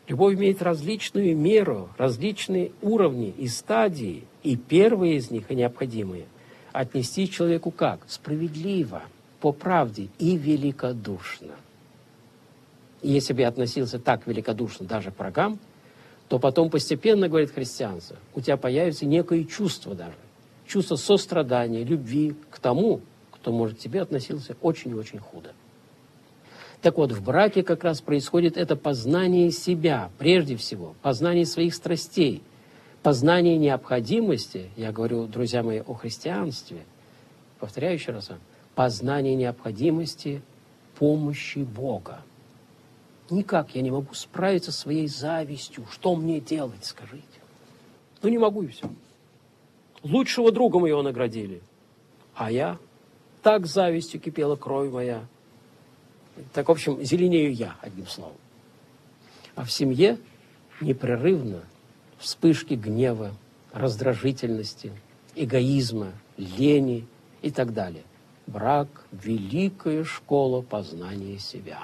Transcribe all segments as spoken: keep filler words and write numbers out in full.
Любовь имеет различную меру, различные уровни и стадии, и первые из них, и необходимые, отнести человеку как? Справедливо, по правде и великодушно. И если бы я относился так великодушно даже к врагам, то потом постепенно, говорит христианство, у тебя появится некое чувство даже, чувство сострадания, любви к тому, кто, может, к тебе относился очень и очень худо. Так вот, в браке как раз происходит это познание себя, прежде всего, познание своих страстей, познание необходимости, я говорю, друзья мои, о христианстве, повторяю еще раз, познание необходимости помощи Бога. Никак я не могу справиться со своей завистью. Что мне делать, скажите? Ну, не могу, и все. Лучшего друга моего наградили. А я? Так завистью кипела кровь моя. Так, в общем, зеленею я, одним словом. А в семье непрерывно вспышки гнева, раздражительности, эгоизма, лени и так далее. Брак – великая школа познания себя.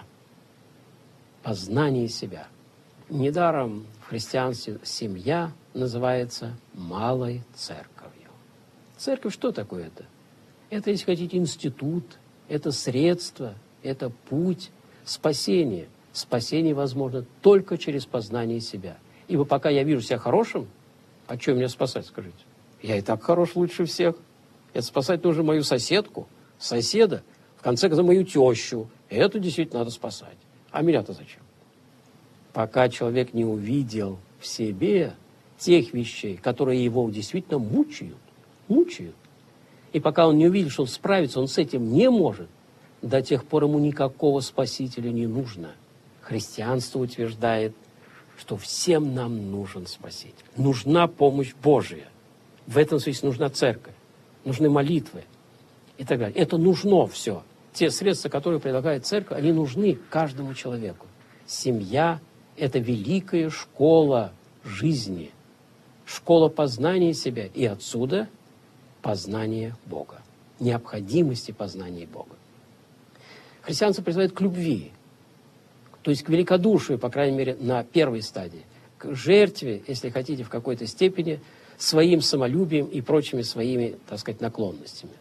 Познание себя. Недаром в христианстве семья называется малой церковью. Церковь что такое это? Это, если хотите, институт, это средство, это путь спасения. Спасение возможно только через познание себя. Ибо пока я вижу себя хорошим, а что меня спасать, скажите? Я и так хорош лучше всех. Это спасать нужно мою соседку, соседа, в конце концов, мою тещу. Эту действительно надо спасать. А меня-то зачем? Пока человек не увидел в себе тех вещей, которые его действительно мучают, мучают, и пока он не увидел, что он справится, он с этим не может, до тех пор ему никакого спасителя не нужно. Христианство утверждает, что всем нам нужен спаситель. Нужна помощь Божия. В этом смысле нужна церковь, нужны молитвы и так далее. Это нужно все. Те средства, которые предлагает церковь, они нужны каждому человеку. Семья – это великая школа жизни, школа познания себя, и отсюда познание Бога, необходимости познания Бога. Христианство призывает к любви, то есть к великодушию, по крайней мере, на первой стадии, к жертве, если хотите, в какой-то степени, своим самолюбием и прочими своими, так сказать, наклонностями.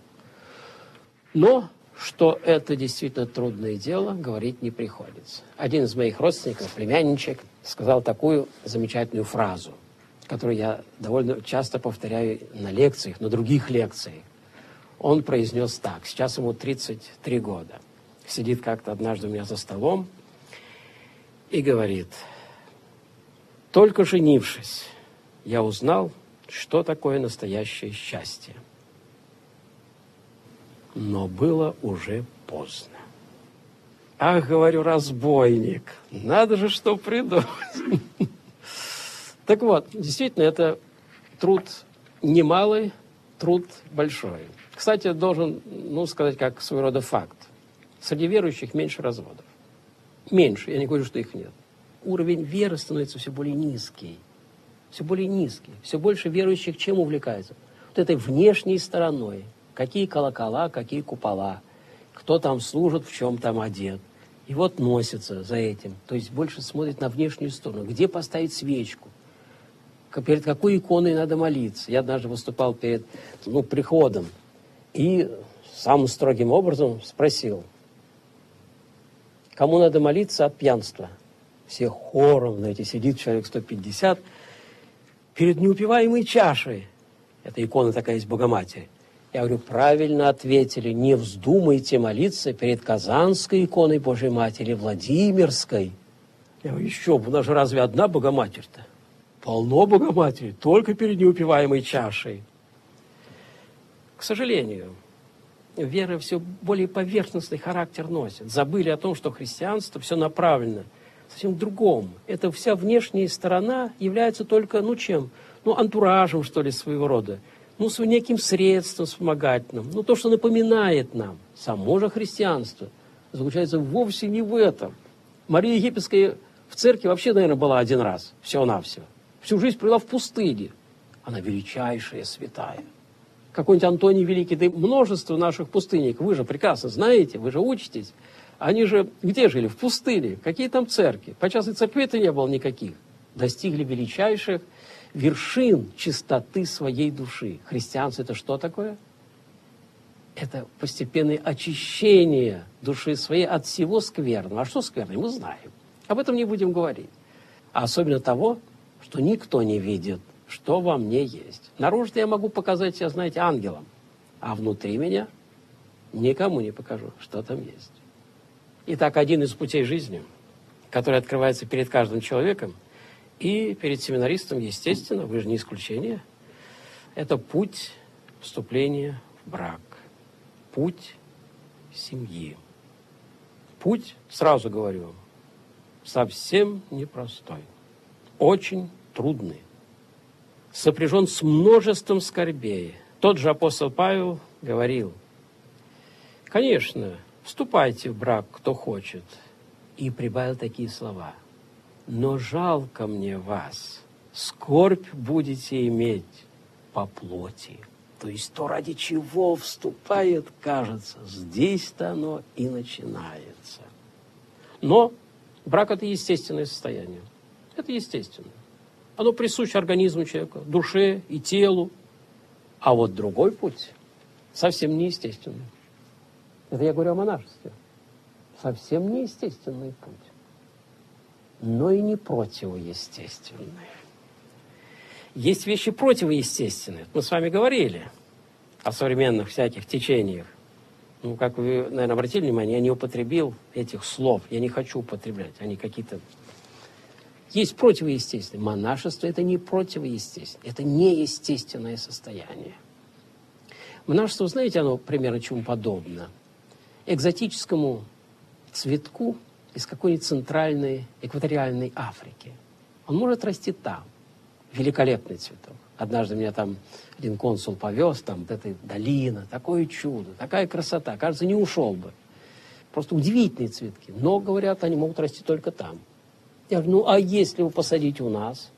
Но что это действительно трудное дело, говорить не приходится. Один из моих родственников, племянничек, сказал такую замечательную фразу, которую я довольно часто повторяю на лекциях, на других лекциях. Он произнес так, сейчас ему тридцать три года. Сидит как-то однажды у меня за столом и говорит: только женившись, я узнал, что такое настоящее счастье. Но было уже поздно. Ах, говорю, разбойник, надо же что придумать. Так вот, действительно, это труд немалый, труд большой. Кстати, должен, ну, сказать, как своего рода факт. Среди верующих меньше разводов. Меньше, я не говорю, что их нет. Уровень веры становится все более низкий. Все более низкий. Все больше верующих чем увлекаются? Вот этой внешней стороной. Какие колокола, какие купола. Кто там служит, в чем там одет. И вот носится за этим. То есть больше смотрит на внешнюю сторону. Где поставить свечку? Перед какой иконой надо молиться? Я однажды выступал перед, ну, приходом. И самым строгим образом спросил: кому надо молиться от пьянства? Все хором, знаете, сидит человек сто пятьдесят перед неупиваемой чашей. Это икона такая есть Богоматери. Я говорю, правильно ответили, не вздумайте молиться перед Казанской иконой Божьей Матери, Владимирской. Я говорю, еще бы, у нас же разве одна Богоматерь-то? Полно Богоматери, только перед неупиваемой чашей. К сожалению, вера все более поверхностный характер носит. Забыли о том, что христианство все направлено совсем в другом. Это вся внешняя сторона является только, ну чем? Ну, антуражем, что ли, своего рода. Ну, с неким средством вспомогательным. Ну, то, что напоминает нам. Само же христианство заключается вовсе не в этом. Мария Египетская в церкви вообще, наверное, была один раз. Всего-навсего. Всю жизнь провела в пустыне. Она величайшая святая. Какой-нибудь Антоний Великий, да и множество наших пустынник. Вы же прекрасно знаете, вы же учитесь. Они же где жили? В пустыне. Какие там церкви? Подчас и церквей-то не было никаких. Достигли величайших вершин чистоты своей души. Христианство – это что такое? Это постепенное очищение души своей от всего скверного. А что скверное? Мы знаем. Об этом не будем говорить. А особенно того, что никто не видит, что во мне есть. Наружу я могу показать себя, знаете, ангелом. А внутри меня никому не покажу, что там есть. Итак, один из путей жизни, который открывается перед каждым человеком, и перед семинаристом, естественно, вы же не исключение, это путь вступления в брак, путь семьи. Путь, сразу говорю, совсем непростой, очень трудный, сопряжен с множеством скорбей. Тот же апостол Павел говорил: конечно, вступайте в брак, кто хочет, и прибавил такие слова: но жалко мне вас, скорбь будете иметь по плоти. То есть то, ради чего вступает, кажется, здесь-то оно и начинается. Но брак – это естественное состояние. Это естественно. Оно присуще организму человека, душе и телу. А вот другой путь совсем неестественный. Это я говорю о монашестве. Совсем неестественный путь. Но и не противоестественный. Есть вещи противоестественные. Мы с вами говорили о современных всяких течениях. Ну, как вы, наверное, обратили внимание, я не употребил этих слов. Я не хочу употреблять. Они какие-то... Есть противоестественное. Монашество – это не противоестественное. Это неестественное состояние. Монашество, знаете, оно примерно чему подобно? Экзотическому цветку из какой-нибудь центральной экваториальной Африки. Он может расти там. Великолепный цветок. Однажды меня там один консул повез, там вот эта долина, такое чудо, такая красота. Кажется, не ушел бы. Просто удивительные цветки. Но, говорят, они могут расти только там. Я говорю, ну а если его посадить у нас?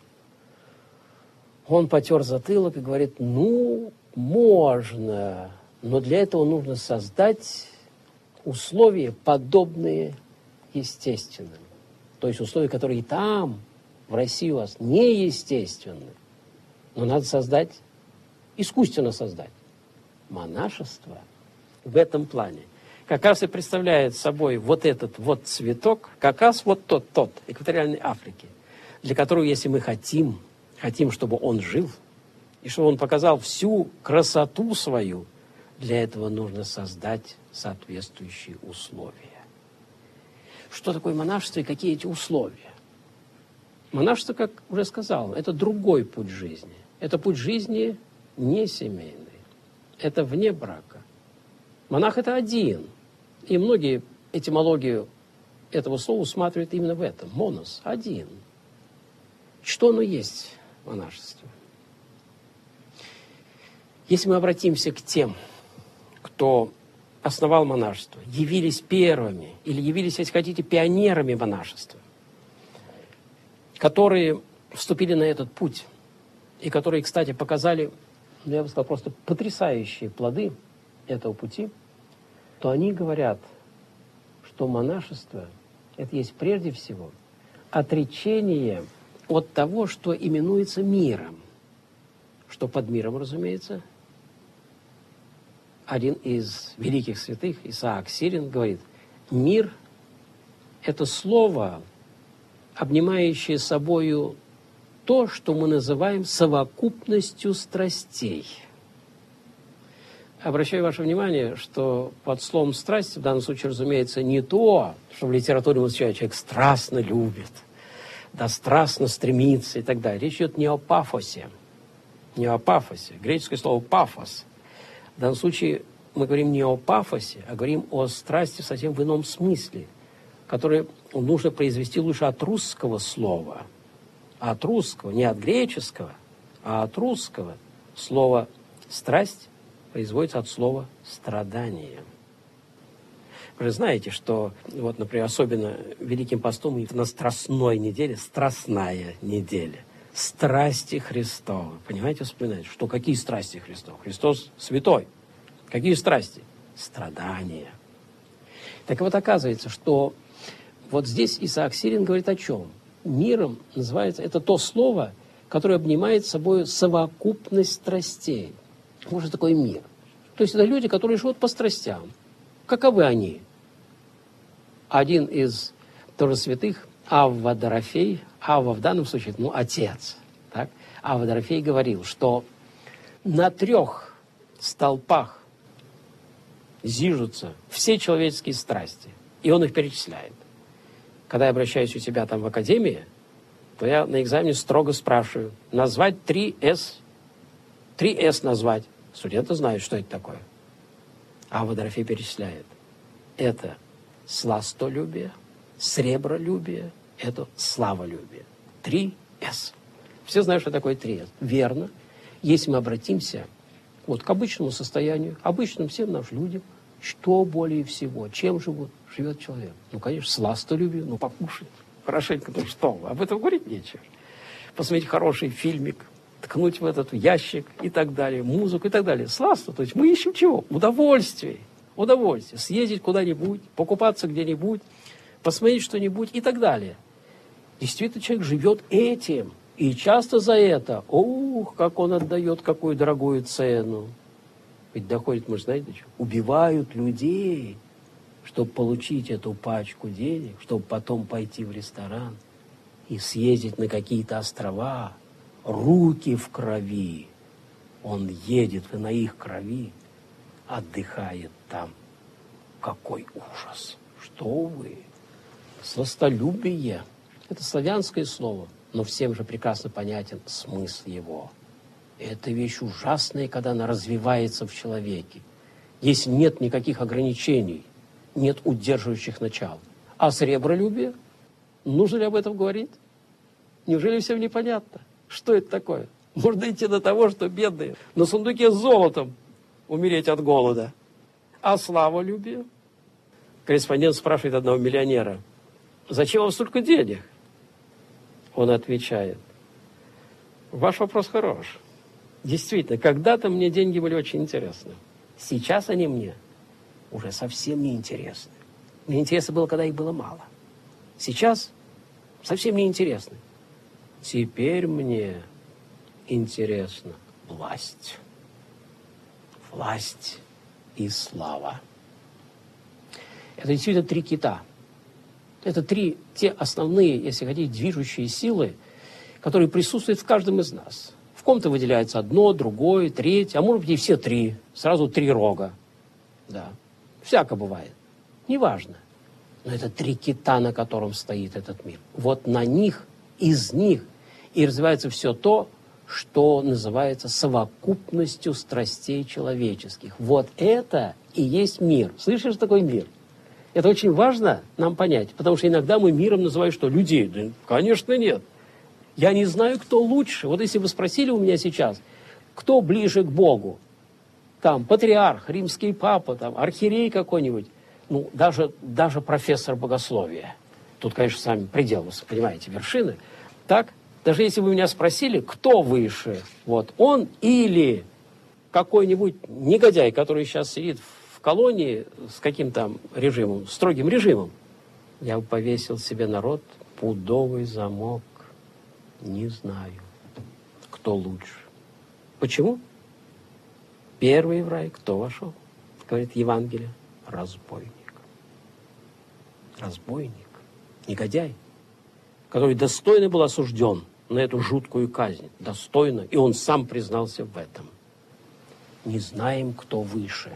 Он потер затылок и говорит, ну, можно, но для этого нужно создать условия, подобные естественным. То есть условия, которые и там, в России у вас, неестественны. Но надо создать, искусственно создать. Монашество в этом плане как раз и представляет собой вот этот вот цветок, как раз вот тот, тот, экваториальной Африки, для которого, если мы хотим, хотим, чтобы он жил, и чтобы он показал всю красоту свою, для этого нужно создать соответствующие условия. Что такое монашество и какие эти условия? Монашество, как уже сказал, это другой путь жизни. Это путь жизни не семейный. Это вне брака. Монах – это один. И многие этимологию этого слова усматривают именно в этом. Монос – один. Что оно есть, монашество? Если мы обратимся к тем, кто основал монашество, явились первыми, или явились, если хотите, пионерами монашества, которые вступили на этот путь, и которые, кстати, показали, ну, я бы сказал, просто потрясающие плоды этого пути, то они говорят, что монашество – это есть прежде всего отречение от того, что именуется миром. Что под миром, разумеется, один из великих святых, Исаак Сирин, говорит, мир – это слово, обнимающее собою то, что мы называем совокупностью страстей. Обращаю ваше внимание, что под словом «страсть» в данном случае, разумеется, не то, что в литературе означает человек страстно любит, да страстно стремится и так далее. Речь идет не о пафосе, не о пафосе. Греческое слово «пафос». В данном случае мы говорим не о пафосе, а говорим о страсти совсем в ином смысле, которое нужно произвести лучше от русского слова. От русского, не от греческого, а от русского. Слово «страсть» производится от слова «страдание». Вы же знаете, что, вот, например, особенно Великим постом на Страстной неделе, Страстная неделя, страсти Христовы. Понимаете, вспоминаете, что какие страсти Христовы? Христос святой. Какие страсти? Страдания. Так вот, оказывается, что вот здесь Исаак Сирин говорит о чем? Миром называется, это то слово, которое обнимает собой совокупность страстей. Что же такое мир? То есть это люди, которые живут по страстям. Каковы они? Один из тоже святых, Авва Дорофей, Авва в данном случае, ну, отец, так? Авва Дорофей говорил, что на трех столпах зижутся все человеческие страсти, и он их перечисляет. Когда я обращаюсь у себя там в академии, то я на экзамене строго спрашиваю, назвать три эс, три эс назвать. Студенты знают, что это такое. Авва Дорофей перечисляет. Это сластолюбие, сребролюбие, это славолюбие. Три эс. Все знают, что такое три эс. Верно. Если мы обратимся вот к обычному состоянию, обычным всем нашим людям, что более всего, чем живут, живет человек? Ну, конечно, сластолюбие, ну, покушать. Хорошенько, ну что вы, об этом говорить нечего. Посмотреть хороший фильмик, ткнуть в этот ящик и так далее, музыку и так далее. Сласта, то есть мы ищем чего? Удовольствие. Удовольствие. Съездить куда-нибудь, покупаться где-нибудь, посмотреть что-нибудь и так далее. Действительно, человек живет этим. И часто за это, ух, как он отдает какую дорогую цену. Ведь доходит, мы же знаете, что? Убивают людей, чтобы получить эту пачку денег, чтобы потом пойти в ресторан и съездить на какие-то острова. Руки в крови. Он едет и на их крови отдыхает там. Какой ужас! Что вы? Сластолюбие. Это славянское слово, но всем же прекрасно понятен смысл его. Это вещь ужасная, когда она развивается в человеке. Если нет никаких ограничений, нет удерживающих начал. А сребролюбие? Нужно ли об этом говорить? Неужели всем непонятно? Что это такое? Можно идти до того, что бедные на сундуке с золотом умереть от голода. А славолюбие? Корреспондент спрашивает одного миллионера, зачем вам столько денег? Он отвечает, ваш вопрос хорош. Действительно, когда-то мне деньги были очень интересны. Сейчас они мне уже совсем не интересны. Мне интересно было, когда их было мало. Сейчас совсем не интересны. Теперь мне интересна власть. Власть и слава. Это действительно три кита. Это три, те основные, если хотите, движущие силы, которые присутствуют в каждом из нас. В ком-то выделяется одно, другое, третье, а может быть и все три. Сразу три рога. Да. Всяко бывает. Неважно. Но это три кита, на котором стоит этот мир. Вот на них, из них и развивается все то, что называется совокупностью страстей человеческих. Вот это и есть мир. Слышишь, что такое мир? Это очень важно нам понять, потому что иногда мы миром называем что? Людей. Да, конечно, нет. Я не знаю, кто лучше. Вот если вы спросили у меня сейчас, кто ближе к Богу? Там патриарх, римский папа, там, архиерей какой-нибудь, ну, даже, даже профессор богословия. Тут, конечно, сами предел, вы понимаете, вершины. Так, даже если вы меня спросили, кто выше, вот он или какой-нибудь негодяй, который сейчас сидит в колонии с каким-то режимом, строгим режимом, я бы повесил себе народ пудовый замок. Не знаю, кто лучше. Почему? Первый в рай кто вошел? Говорит Евангелие. Разбойник. Разбойник. Негодяй, который достойно был осужден на эту жуткую казнь. Достойно. И он сам признался в этом. Не знаем, кто выше.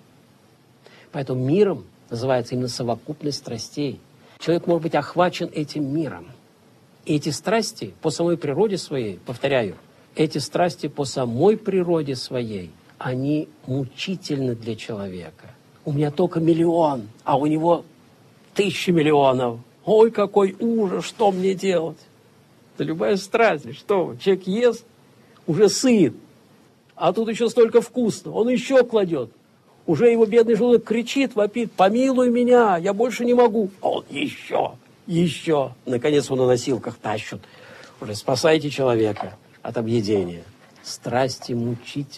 Поэтому миром называется именно совокупность страстей. Человек может быть охвачен этим миром. И эти страсти по самой природе своей, повторяю, эти страсти по самой природе своей, они мучительны для человека. У меня только миллион, а у него тысячи миллионов. Ой, какой ужас, что мне делать? Это любая страсть, что вы? Человек ест, уже сыт, а тут еще столько вкусного, он еще кладет. Уже его бедный желудок кричит, вопит, помилуй меня, я больше не могу. А он еще, еще. Наконец он на носилках тащит. Уже спасайте человека от объедения. Страсти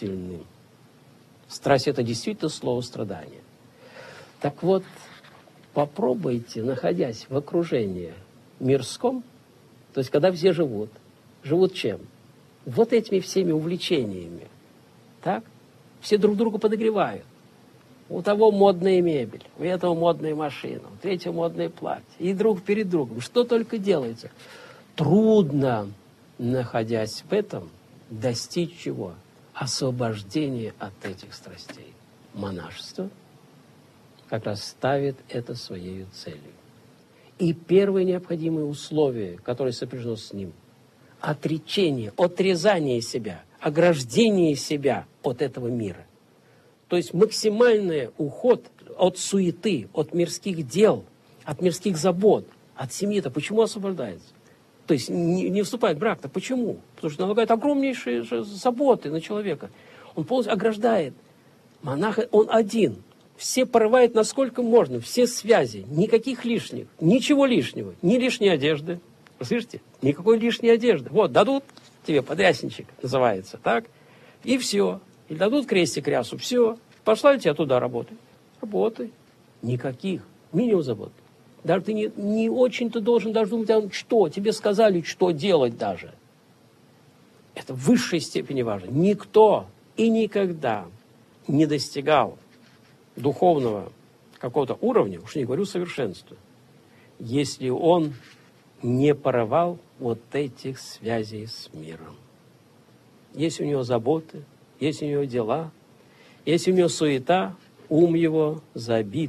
мучительны. Страсть – это действительно слово страдания. Так вот, Попробуйте, находясь в окружении мирском, то есть когда все живут, живут чем? Вот этими всеми увлечениями. Так? Все друг друга подогревают. У того модная мебель, у этого модная машина, у третьего модное платье. И друг перед другом. Что только делается. Трудно, находясь в этом, достичь чего? Освобождения от этих страстей. Монашество как раз ставит это своей целью. И первое необходимое условие, которое сопряжено с ним, отречение, отрезание себя, ограждение себя от этого мира. То есть максимальный уход от суеты, от мирских дел, от мирских забот, от семьи-то. Почему освобождается? То есть не, не вступает в брак-то. Почему? Потому что налагает огромнейшие заботы на человека. Он полностью ограждает. Монах, он один. Все порывает насколько можно, все связи, никаких лишних, ничего лишнего, ни лишней одежды. Вы слышите? Никакой лишней одежды. Вот, дадут тебе подрясничек, называется, так? И все. Или дадут крестик, рясу, все. Пошла ли тебя туда работать? Работай. Никаких. Минимум забот. Даже ты не, не очень-то должен даже думать, а что, тебе сказали, что делать даже. Это в высшей степени важно. Никто и никогда не достигал духовного какого-то уровня, уж не говорю совершенства, если он не порывал вот этих связей с миром. Есть у него заботы, есть у него дела, есть у него суета, ум его забит.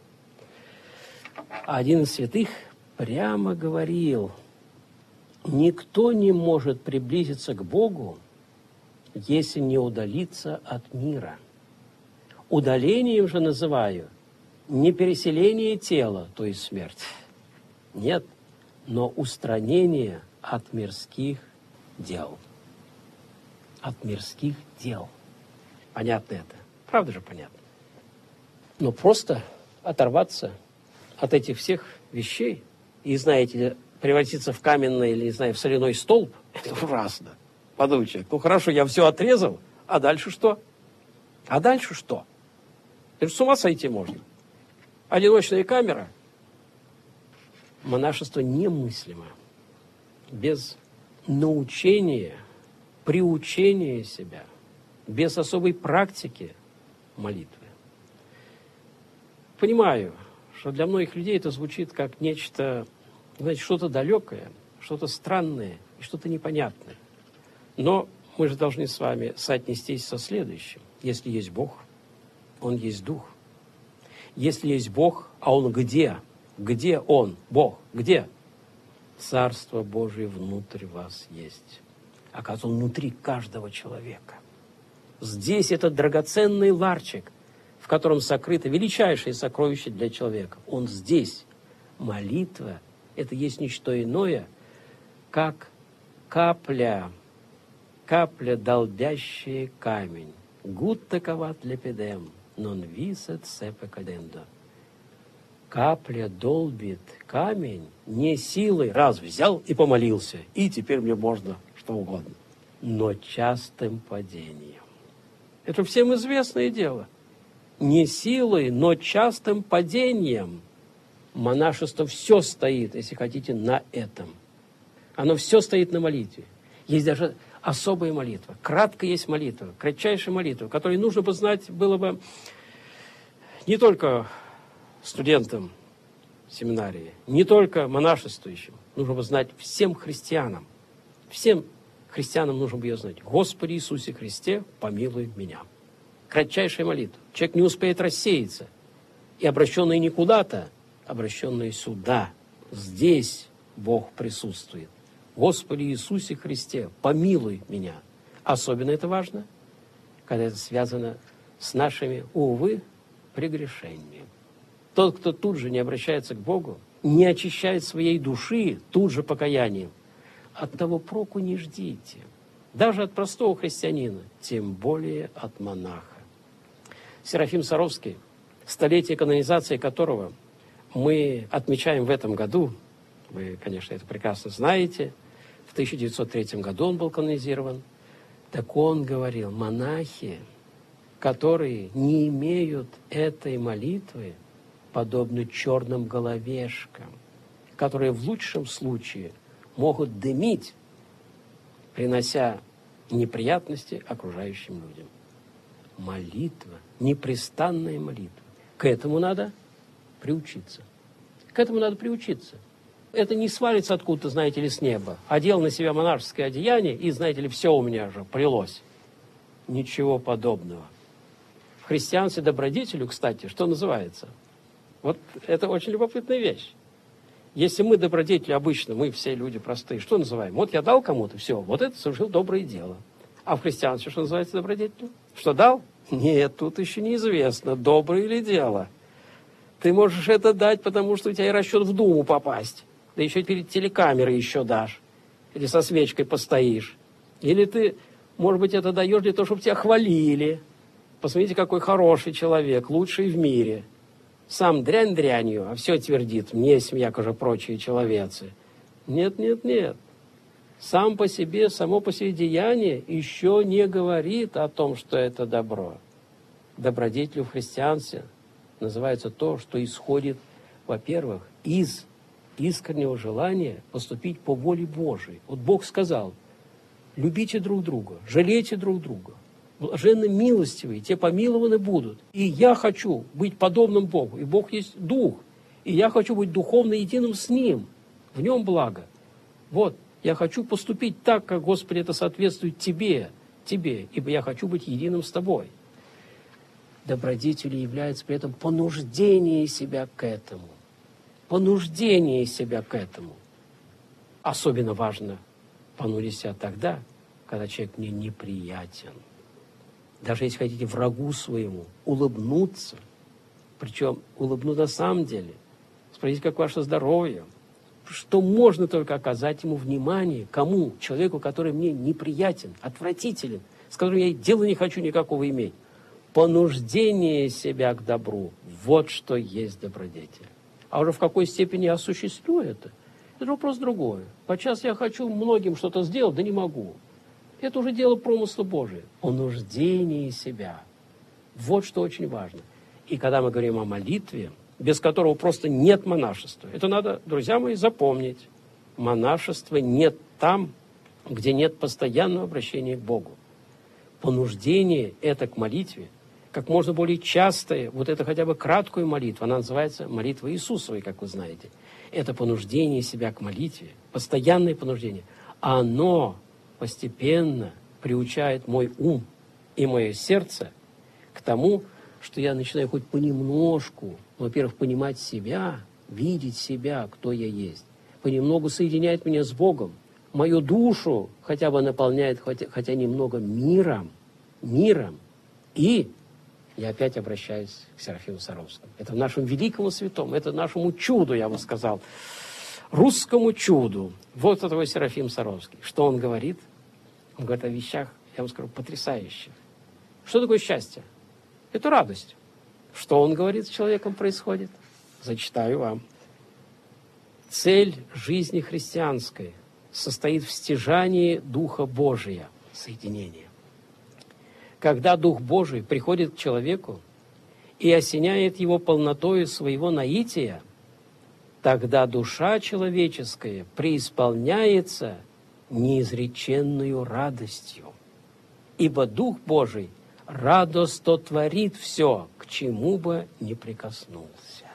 Один из святых прямо говорил, никто не может приблизиться к Богу, если не удалиться от мира. Удалением же называю не переселение тела, то есть смерть. Нет, но устранение от мирских дел. От мирских дел. Понятно это? Правда же понятно? Но просто оторваться от этих всех вещей и, знаете, превратиться в каменный или, не знаю, в соляной столб, это ужасно. Подумай, человек, ну хорошо, я все отрезал, а дальше что? А дальше что? Это с ума сойти можно. Одиночная камера. Монашество немыслимо. Без научения, приучения себя, без особой практики молитвы. Понимаю, что для многих людей это звучит как нечто, знаете, что-то далекое, что-то странное и что-то непонятное. Но мы же должны с вами соотнестись со следующим. Если есть Бог, Он есть Дух. Если есть Бог, а Он где? Где Он, Бог? Где? Царство Божие внутрь вас есть. Оказывается, Он внутри каждого человека. Здесь этот драгоценный ларчик, в котором сокрыто величайшее сокровище для человека. Он здесь. Молитва – это есть ничто иное, как капля, капля, долбящая камень. Гуд таковат лепидем, нон висет сепе кадендо. Капля долбит камень не силой, раз взял и помолился, и теперь мне можно что угодно, но частым падением. Это всем известное дело. Не силой, но частым падением. Монашество все стоит, если хотите, на этом. Оно все стоит на молитве. Есть даже особая молитва. Кратко есть молитва, кратчайшая молитва, которую нужно бы знать было бы не только студентам семинарии, не только монашествующим. Нужно бы знать всем христианам. Всем христианам нужно бы ее знать. Господи Иисусе Христе, помилуй меня. Кратчайшая молитва. Человек не успеет рассеяться. И обращенный не куда-то, обращенный сюда. Здесь Бог присутствует. Господи Иисусе Христе, помилуй меня. Особенно это важно, когда это связано с нашими, увы, прегрешениями. Тот, кто тут же не обращается к Богу, не очищает своей души тут же покаянием, от того проку не ждите. Даже от простого христианина, тем более от монаха. Серафим Саровский, столетие канонизации которого мы отмечаем в этом году, вы, конечно, это прекрасно знаете, в тысяча девятьсот третьем году он был канонизирован, так он говорил, монахи, которые не имеют этой молитвы, подобны черным головешкам, которые в лучшем случае могут дымить, принося неприятности окружающим людям. Молитва, непрестанная молитва. К этому надо приучиться. К этому надо приучиться. Это не свалится откуда-то, знаете ли, с неба. Одел на себя монашеское одеяние, и, знаете ли, все у меня же прилось. Ничего подобного. В христианстве добродетелю, кстати, что называется? Вот это очень любопытная вещь. Если мы добродетели обычно, мы все люди простые, что называем? Вот я дал кому-то, все, вот это совершил доброе дело. А в христианстве что называется добродетелью? Что дал? Нет, тут еще неизвестно, доброе ли дело. Ты можешь это дать, потому что у тебя и расчет в Думу попасть. Да еще перед телекамерой еще дашь. Или со свечкой постоишь. Или ты, может быть, это даешь для того, чтобы тебя хвалили. Посмотрите, какой хороший человек, лучший в мире. Сам дрянь дрянью, а все твердит, мне семья, же прочие человецы. Нет, нет, нет. Сам по себе, само по себе деяние еще не говорит о том, что это добро. Добродетелью в христианстве называется то, что исходит, во-первых, из искреннего желания поступить по воле Божией. Вот Бог сказал, любите друг друга, жалейте друг друга. Блаженны милостивые, те помилованы будут. И я хочу быть подобным Богу. И Бог есть Дух. И я хочу быть духовно единым с Ним. В Нем благо. Вот, я хочу поступить так, как, Господи, это соответствует Тебе, Тебе, ибо я хочу быть единым с Тобой. Добродетелью является при этом понуждение себя к этому. Понуждение себя к этому. Особенно важно понудить себя тогда, когда человек мне неприятен. Даже если хотите врагу своему улыбнуться, причем улыбнуться на самом деле, спросить, как ваше здоровье, что можно только оказать ему внимание, кому? Человеку, который мне неприятен, отвратителен, с которым я дела не хочу никакого иметь. Понуждение себя к добру, вот что есть добродетель. А уже в какой степени я осуществлю это, это вопрос другой. Подчас я хочу многим что-то сделать, да не могу. Это уже дело промысла Божия. Понуждение себя. Вот что очень важно. И когда мы говорим о молитве, без которого просто нет монашества, это надо, друзья мои, запомнить. Монашества нет там, где нет постоянного обращения к Богу. Понуждение это к молитве, как можно более частое, вот это хотя бы краткую молитву, она называется молитва Иисусовой, как вы знаете. Это понуждение себя к молитве, постоянное понуждение. Оно постепенно приучает мой ум и мое сердце к тому, что я начинаю хоть понемножку, во-первых, понимать себя, видеть себя, кто я есть. Понемногу соединяет меня с Богом. Мою душу хотя бы наполняет, хотя, хотя немного миром, миром. И я опять обращаюсь к Серафиму Саровскому. Это нашему великому святому, это нашему чуду, я бы сказал, русскому чуду. Вот это вот Серафим Саровский. Что он говорит? Он говорит о вещах, я вам скажу, потрясающих. Что такое счастье? Это радость. Что он говорит с человеком происходит? Зачитаю вам. Цель жизни христианской состоит в стяжании Духа Божия, соединения. Когда Дух Божий приходит к человеку и осеняет его полнотою своего наития, тогда душа человеческая преисполняется неизреченную радостью. Ибо Дух Божий радостно творит все, к чему бы ни прикоснулся.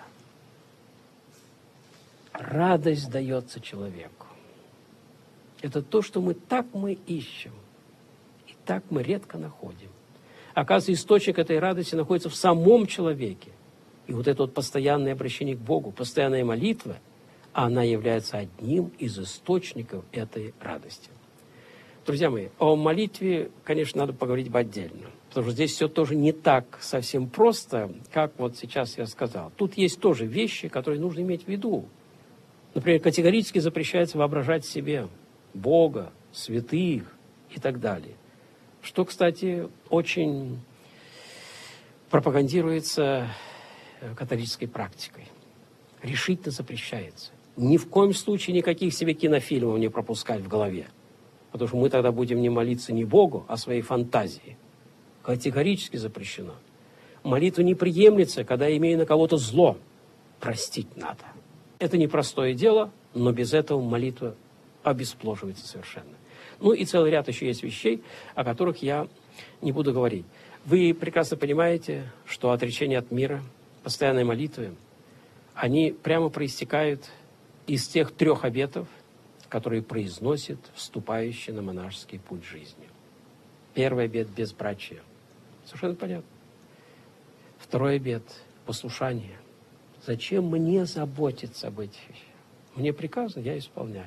Радость дается человеку. Это то, что мы так мы ищем, и так мы редко находим. Оказывается, источник этой радости находится в самом человеке. И вот это вот постоянное обращение к Богу, постоянная молитва, она является одним из источников этой радости. Друзья мои, о молитве, конечно, надо поговорить бы отдельно. Потому что здесь все тоже не так совсем просто, как вот сейчас я сказал. Тут есть тоже вещи, которые нужно иметь в виду. Например, категорически запрещается воображать себе Бога, святых и так далее. Что, кстати, очень пропагандируется католической практикой. Решительно запрещается. Ни в коем случае никаких себе кинофильмов не пропускать в голове. Потому что мы тогда будем не молиться не Богу, а своей фантазии. Категорически запрещено. Молитва не приемлется, когда я имею на кого-то зло. простить надо. Это непростое дело, но без этого молитва обеспложивается совершенно. Ну и целый ряд еще есть вещей, о которых я не буду говорить. Вы прекрасно понимаете, что отречение от мира, постоянные молитвы, они прямо проистекают из тех трех обетов, которые произносит вступающий на монашеский путь жизни. Первый обет – безбрачие. Совершенно понятно. Второй обет – послушание. Зачем мне заботиться об этих вещах? Мне приказано, я исполняю.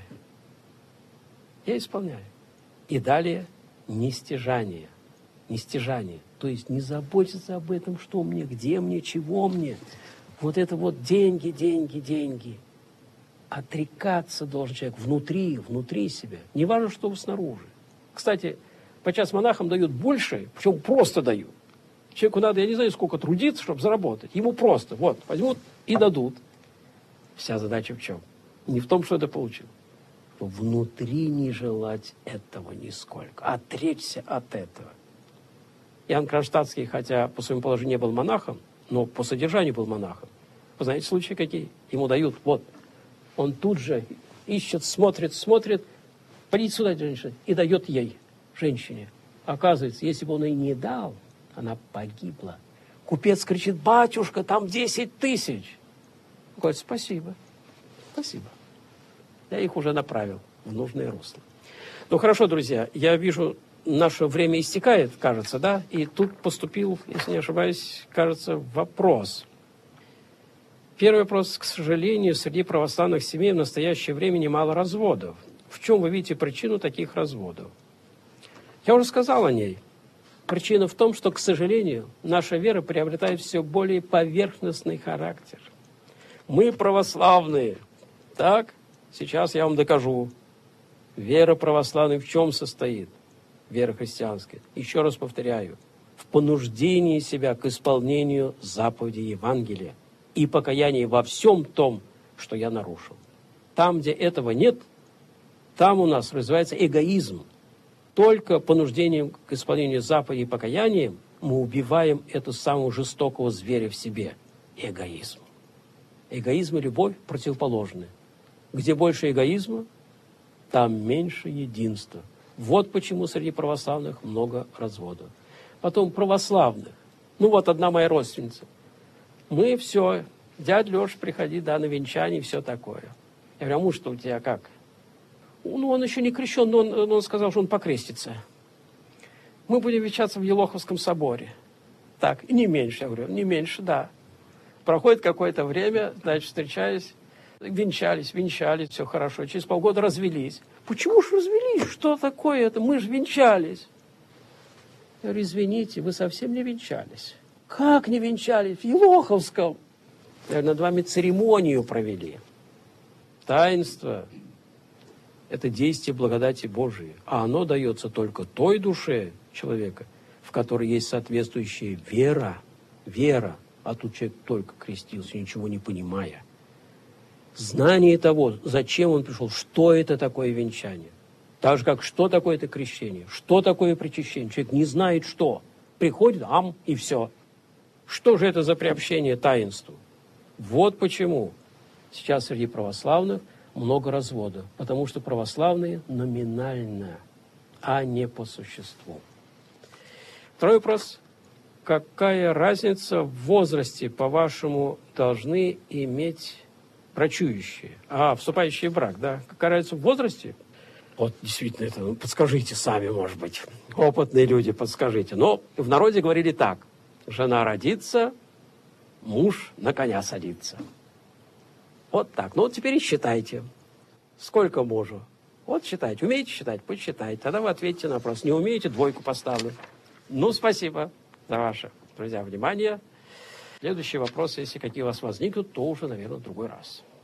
Я исполняю. И далее нестяжание. Нестяжание. То есть не заботиться об этом, что мне, где мне, чего мне. Вот это вот деньги, деньги, деньги. Отрекаться должен человек внутри, внутри себя. Не важно, что снаружи. Кстати, подчас монахам дают больше, причем просто дают. Человеку надо, я не знаю, сколько трудиться, чтобы заработать. Ему просто, вот, возьмут и дадут. Вся задача в чем? Не в том, что это получил. Внутри не желать этого нисколько. Отречься от этого. Иоанн Кронштадтский, хотя по своему положению не был монахом, но по содержанию был монахом. Вы знаете, случаи какие? Ему дают, вот. Он тут же ищет, смотрит, смотрит. Пойдите сюда, женщина. И дает ей, женщине. Оказывается, если бы он ей не дал, она погибла. Купец кричит: батюшка, там десять тысяч. Он говорит: спасибо, спасибо. Я их уже направил в нужное русло. Ну, хорошо, друзья, я вижу, наше время истекает, кажется, да? И тут поступил, если не ошибаюсь, кажется, вопрос. Первый вопрос. К сожалению, среди православных семей в настоящее время немало разводов. В чем вы видите причину таких разводов? Я уже сказал о ней. Причина в том, что, к сожалению, наша вера приобретает все более поверхностный характер. Мы православные. Так? Сейчас я вам докажу. Вера православная в чем состоит? Вера христианская. Еще раз повторяю. В понуждении себя к исполнению заповедей Евангелия и покаянии во всем том, что я нарушил. Там, где этого нет, там у нас развивается эгоизм. Только понуждением к исполнению заповедей и покаянием мы убиваем эту самого жестокого зверя в себе – эгоизм. Эгоизм и любовь противоположны. Где больше эгоизма, там меньше единства. Вот почему среди православных много разводов. Потом православных. Ну вот одна моя родственница. Мы все, дядя Леша, приходи, да, на венчание и все такое. Я говорю: а муж-то у тебя как? Ну, он еще не крещен, но он, он сказал, что он покрестится. Мы будем венчаться в Елоховском соборе. Так, не меньше, я говорю, не меньше, да. Проходит какое-то время, значит, встречались, венчались, венчались, все хорошо. Через полгода развелись. Почему же развелись? Что такое это? Мы же венчались. Я говорю: извините, вы совсем не венчались. Как не венчались? В Елоховском. Я говорю: над вами церемонию провели. Таинство – это действие благодати Божией. А оно дается только той душе человека, в которой есть соответствующая вера. Вера. А тут человек только крестился, ничего не понимая. Знание того, зачем он пришел, что это такое венчание. Так же, как что такое это крещение, что такое причащение. Человек не знает, что. Приходит, ам, и все. Что же это за приобщение таинству? Вот почему сейчас среди православных много разводов. Потому что православные номинально, а не по существу. Второй вопрос. Какая разница в возрасте, по-вашему, должны иметь брачующие? А, вступающие в брак, да? Какая разница в возрасте? Вот, действительно, это, ну, подскажите сами, может быть. Опытные люди, подскажите. Но в народе говорили так. Жена родится, муж на коня садится. Вот так. Ну, вот теперь и считайте. Сколько мужу? Вот считайте. Умеете считать? Посчитайте. Тогда вы ответите на вопрос. Не умеете? Двойку поставлю. Ну, спасибо за ваше, друзья, внимание. Следующие вопросы, если какие у вас возникнут, то уже, наверное, в другой раз.